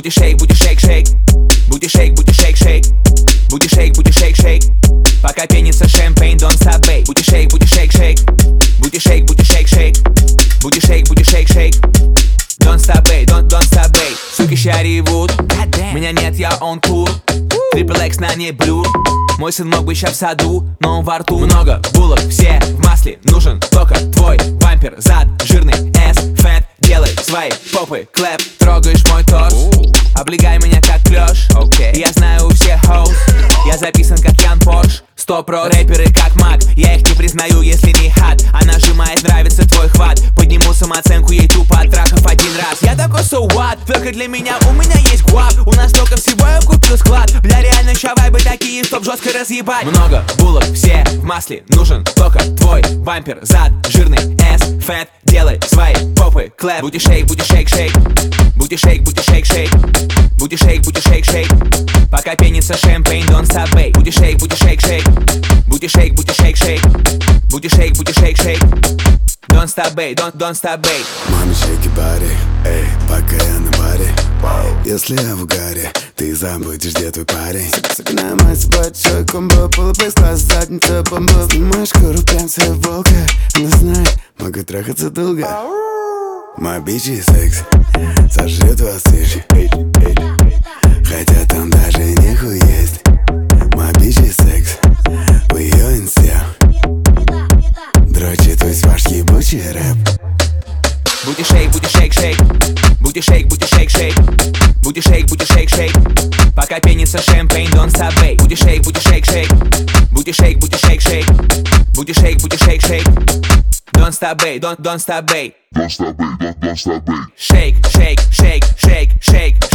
Будешь шейк, шейк. Будешь шейк, шейк. Будешь шейк, шейк. Пока пенится шампейн, don't stop, babe. Будешь шейк, шейк. Будешь шейк, шейк. Будешь шейк, шейк. Don't stop, babe, don't stop, babe. Суки ща ревут, меня нет, я on tour. Triple X на ней блюр. Мой сын мог бы ща в саду, но он во рту. Много булок, все в масле. Нужен только твой бампер. Зад жирный, S, fat. Делай свои попы, клэп. Трогаешь мой торс, облегай меня как клёш. Я знаю у всех хоус, я записан как Ян Порш. 100% рэперы как маг, я их не признаю, если не хат. Она сжимает, нравится твой хват. Подниму самооценку ей тупо от трахов один раз. Я такой so what, только для меня у меня есть гуап. У нас столько всего, я купил склад. Бля, реально ща вайбы такие, чтоб жестко разъебать. Много булок, все в масле. Нужен только твой бампер. Зад жирный, S, fat. Делай свои попы, клэп. Будешь шейк, шейк. Будешь шейк, шейк. Будешь шейк, шейк. Пока пенится шампейн, don't stop, babe. Будешь шейк, шейк. Будешь шейк, шейк. Будешь шейк, шейк. Don't stop, babe, don't stop, babe. Мami, shake your body, эй, пока я на баре. Если я в угаре, ты забудешь, где твой парень. Согнаем мать большой комбо, полупейс, класс, задница, бомба. Снимаешь шкуру, прям своя волка. Она знает, могу трахаться долго. My bitch is секс, сожрет вас ишь. Хотя там даже нехуй есть. My bitch is секс, в ее инсте дрочит весь ваш ебучий рэп. Будешь шейк, шейк. Будешь шейк, шейк. Будешь шейк, шейк. Пока пенится шампейн, don't stop, babe. Будешь шейк, шейк. Будешь шейк, шейк. Будешь шейк, шейк. Don't stop, babe, don't stop, babe. Don't stop, babe, don't stop, babe. Shake, shake, shake, shake, shake.